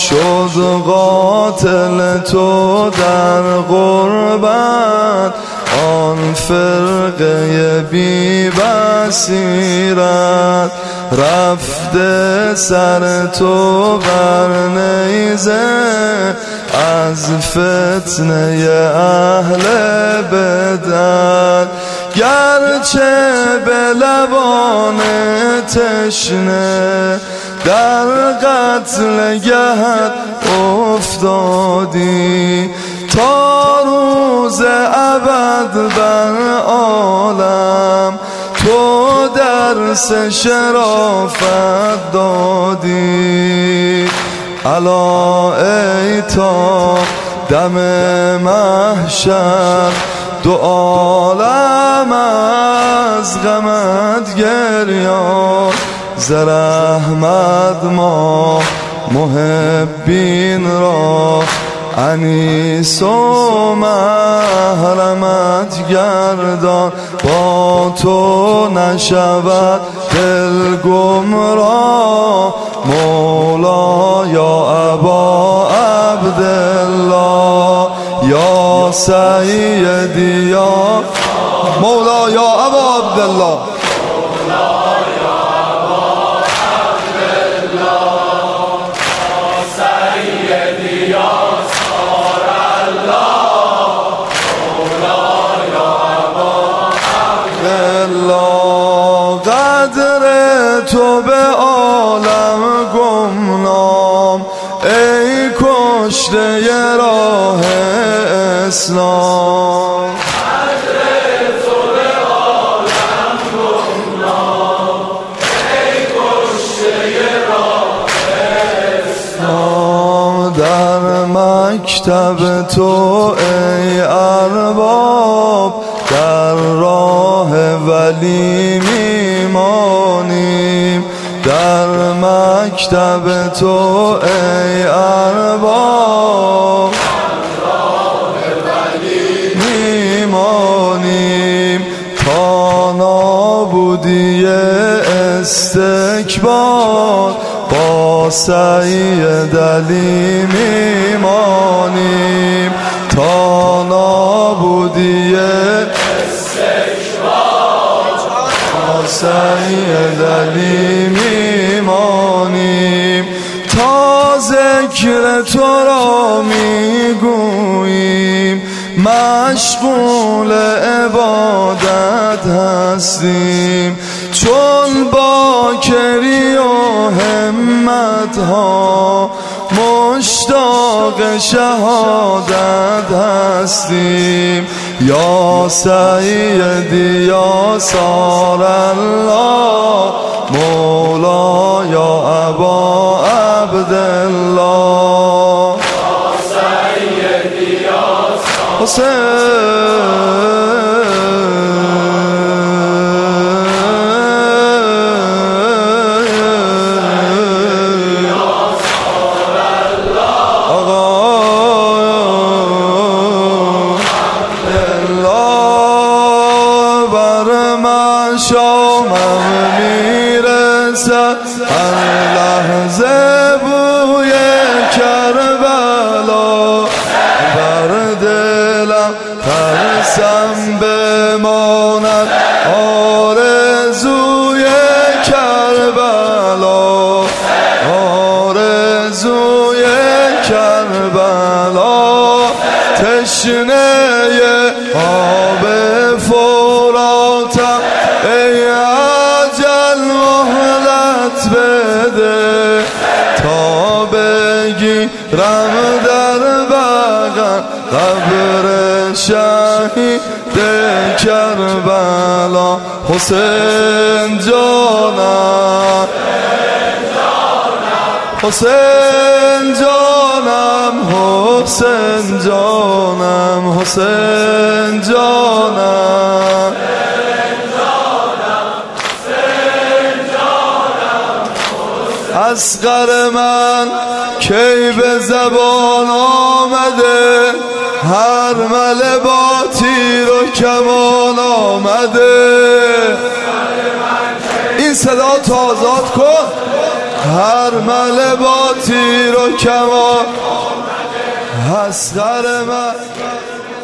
شد قاتل تو در غربت، آن فرقه بی بصیرت. رفته سر تو بر نیزه از فتنه اهل بدعت. گرچه به لبان تشنه در قتل گهت افتادی، تا روز ابد بر عالم تو درس شرافت دادی. الا ای تا دم محشر دو عالم از غمت گریان، ز رحمت ما محبین را انیس و محرمت گردان. با تو نشود دل گمراه، مولا یا ابا عبدالله، یا سیدی یا مولا یا ابا عبدالله. قدر تو به عالم گمنام، ای کشته راه اسلام. قدر تو به عالم گمنام، ای کشته راه اسلام. در مکتب تو ای ارباب، در راه ولی میمانیم. در مکتب تو ای ارباب، در راه ولی میمانیم. تا نابودی استکبار با سید علی میمانیم. تا نابودی سید علی میمانیم. تا ذکر تو را میگوییم، مشغول عبادت هستیم. چون باکری و همت ها مشتاق شهادت هستیم. یا سیدی یا سار الله، مولا یا ابا عبدالله، یا سیدی یا شامم میرسد هر لحظه بوی کربلا. بر دلم ترسم بماند آرزوی کربلا، آرزوی کربلا. تشنه آب فراتم، ای اجل مهلت بده تا بگیرم در بغل قبر شهید کربلا. حسین جانم، حسین جانم، حسین جانم، حسین جانم. اصغر من کی به زبان آمده، هر مله با تیر و کمان آمده. این صدا تو آزاد کن. هر مله با تیر و کمان، حسقر من